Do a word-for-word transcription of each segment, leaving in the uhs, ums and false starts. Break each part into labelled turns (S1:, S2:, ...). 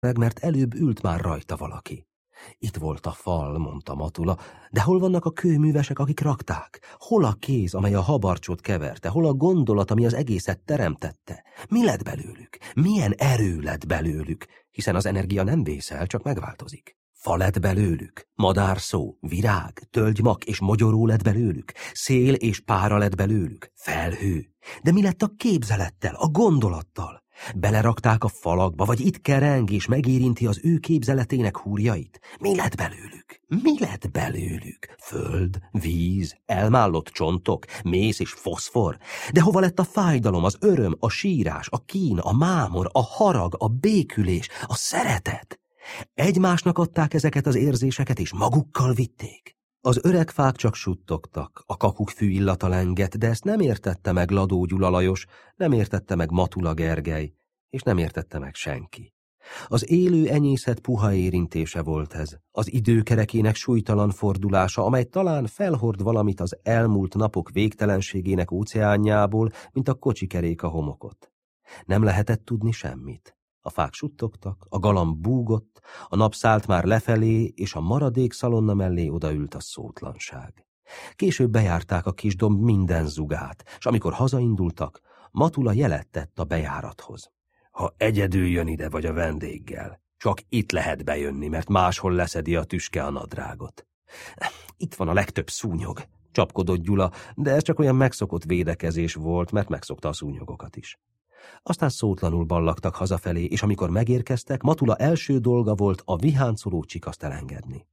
S1: meg, mert előbb ült már rajta valaki. Itt volt a fal, mondta Matula, de hol vannak a kőművesek, akik rakták? Hol a kéz, amely a habarcsot keverte? Hol a gondolat, ami az egészet teremtette? Mi lett belőlük? Milyen erő lett belőlük? Hiszen az energia nem vészel, csak megváltozik. Fa lett belőlük, madárszó, virág, tölgymak és mogyoró lett belőlük, szél és pára lett belőlük, felhő. De mi lett a képzelettel, a gondolattal? Belerakták a falakba, vagy itt kereng és megérinti az ő képzeletének húrjait? Mi lett belőlük? Mi lett belőlük? Föld, víz, elmállott csontok, mész és foszfor? De hova lett a fájdalom, az öröm, a sírás, a kín, a mámor, a harag, a békülés, a szeretet? Egymásnak adták ezeket az érzéseket, és magukkal vitték. Az öreg fák csak suttogtak, a kakukkfű illata lengett, de ezt nem értette meg Ladó Gyula Lajos, nem értette meg Matula Gergely, és nem értette meg senki. Az élő enyészet puha érintése volt ez, az időkerekének súlytalan fordulása, amely talán felhord valamit az elmúlt napok végtelenségének óceánjából, mint a kocsikerék a homokot. Nem lehetett tudni semmit. A fák suttogtak, a galamb búgott, a nap szállt már lefelé, és a maradék szalonna mellé odaült a szótlanság. Később bejárták a kis domb minden zugát, s amikor hazaindultak, Matula jelet tett a bejárathoz. Ha egyedül jön ide vagy a vendéggel, csak itt lehet bejönni, mert máshol leszedi a tüske a nadrágot. Itt van a legtöbb szúnyog, csapkodott Gyula, de ez csak olyan megszokott védekezés volt, mert megszokta a szúnyogokat is. Aztán szótlanul ballagtak hazafelé, és amikor megérkeztek, Matula első dolga volt a viháncoló Csikaszt elengedni.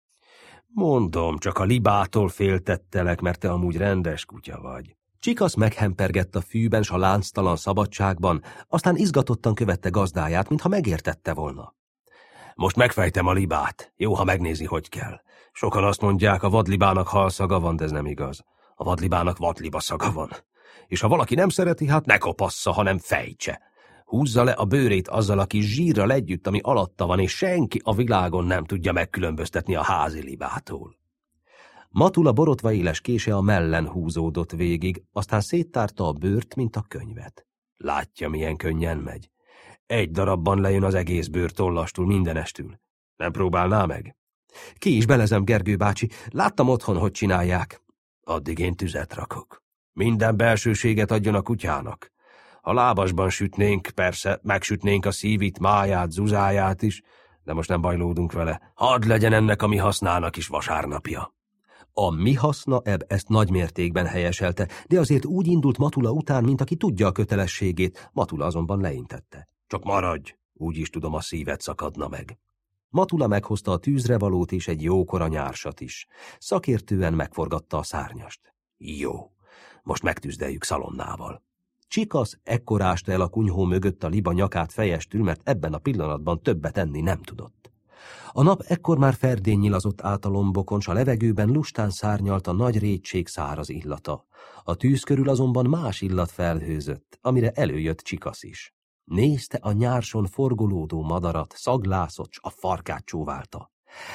S1: Mondom, csak a libától féltettelek, mert te amúgy rendes kutya vagy. Csikasz meghempergett a fűben s a lánctalan szabadságban, aztán izgatottan követte gazdáját, mintha megértette volna. Most megfejtem a libát, jó, ha megnézi, hogy kell. Sokan azt mondják, a vadlibának halszaga van, de ez nem igaz. A vadlibának vadliba szaga van. És ha valaki nem szereti, hát ne kopassza, hanem fejtse. Húzza le a bőrét azzal a kis zsírral együtt, ami alatta van, és senki a világon nem tudja megkülönböztetni a házi libától. Matula borotva éles kése a mellen húzódott végig, aztán széttárta a bőrt, mint a könyvet. Látja, milyen könnyen megy. Egy darabban lejön az egész bőr tollastól, mindenestül. Nem próbálná meg? Ki is belezem, Gergő bácsi, láttam otthon, hogy csinálják. Addig én tüzet rakok. Minden belsőséget adjon a kutyának. Ha lábasban sütnénk, persze megsütnénk a szívit, máját, zuzáját is, de most nem bajlódunk vele. Hadd legyen ennek a mi hasznának is vasárnapja. A mi haszna ebb ezt nagymértékben helyeselte, de azért úgy indult Matula után, mint aki tudja a kötelességét, Matula azonban leintette. Csak maradj, úgyis tudom, a szíved szakadna meg. Matula meghozta a tűzre valót és egy jókora nyársat is. Szakértően megforgatta a szárnyast. Jó. Most megtűzdeljük szalonnával. Csikasz ekkor ásta el a kunyhó mögött a liba nyakát fejestül, mert ebben a pillanatban többet enni nem tudott. A nap ekkor már ferdén nyilazott át a lombokon, s a levegőben lustán szárnyalt a nagy rétség száraz illata. A tűz körül azonban más illat felhőzött, amire előjött Csikasz is. Nézte a nyárson forgolódó madarat, szaglászott, s a farkát csóválta.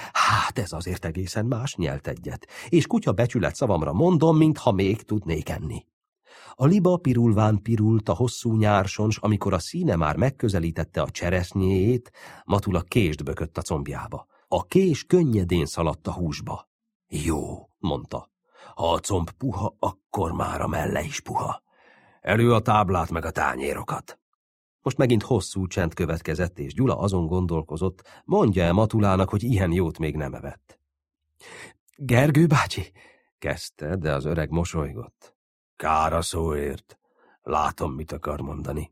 S1: Hát ez azért egészen más, nyelt egyet, és kutya becsület szavamra mondom, mintha még tudnék enni. A liba pirulván pirult a hosszú nyárson, s amikor a színe már megközelítette a cseresznyéjét, Matula kést bökött a combjába. A kés könnyedén szaladt a húsba. Jó, mondta. Ha a comb puha, akkor már a melle is puha. Elő a táblát meg a tányérokat. Most megint hosszú csend következett, és Gyula azon gondolkozott, mondja el Matulának, hogy ilyen jót még nem evett. Gergő bácsi, kezdte, de az öreg mosolygott. Kár a szóért. Látom, mit akar mondani.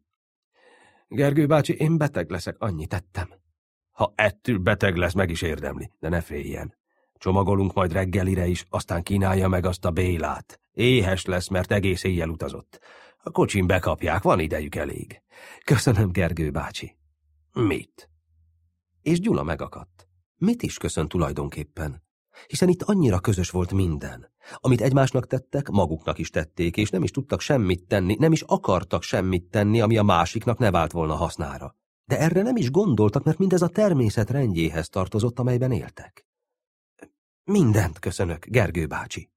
S1: Gergő bácsi, én beteg leszek, annyit tettem. Ha ettől beteg lesz, meg is érdemli, de ne féljen. Csomagolunk majd reggelire is, aztán kínálja meg azt a Bélát. Éhes lesz, mert egész éjjel utazott. A kocsin bekapják, van idejük elég. Köszönöm, Gergő bácsi. Mit? És Gyula megakadt. Mit is köszön tulajdonképpen? Hiszen itt annyira közös volt minden. Amit egymásnak tettek, maguknak is tették, és nem is tudtak semmit tenni, nem is akartak semmit tenni, ami a másiknak ne vált volna hasznára. De erre nem is gondoltak, mert mindez a természet rendjéhez tartozott, amelyben éltek. Mindent köszönök, Gergő bácsi.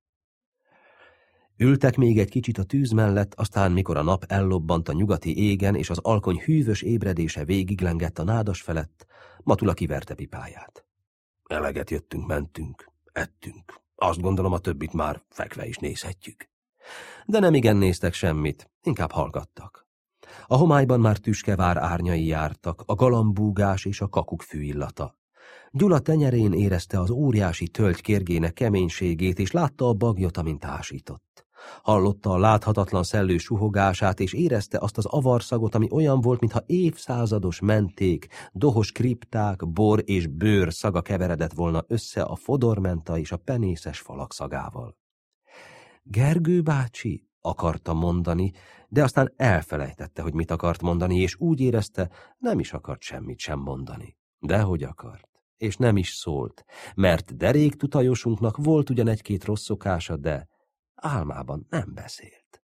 S1: Ültek még egy kicsit a tűz mellett, aztán mikor a nap ellobbant a nyugati égen, és az alkony hűvös ébredése végiglengett a nádas felett, Matula kiverte pipáját. Eleget jöttünk, mentünk, ettünk. Azt gondolom, a többit már fekve is nézhetjük. De nem igen néztek semmit, inkább hallgattak. A homályban már tüskevár árnyai jártak, a galambúgás és a kakuk fűillata. Gyula tenyerén érezte az óriási tölgy kérgének keménységét, és látta a bagyot, amint ásított. Hallotta a láthatatlan szellő suhogását, és érezte azt az avarszagot, ami olyan volt, mintha évszázados menték, dohos kripták, bor és bőr szaga keveredett volna össze a fodormenta és a penészes falak szagával. Gergő bácsi, akarta mondani, de aztán elfelejtette, hogy mit akart mondani, és úgy érezte, nem is akart semmit sem mondani. Dehogy akart, és nem is szólt, mert derék tutajosunknak volt ugyan egy-két rossz szokása, de álmában nem beszélt.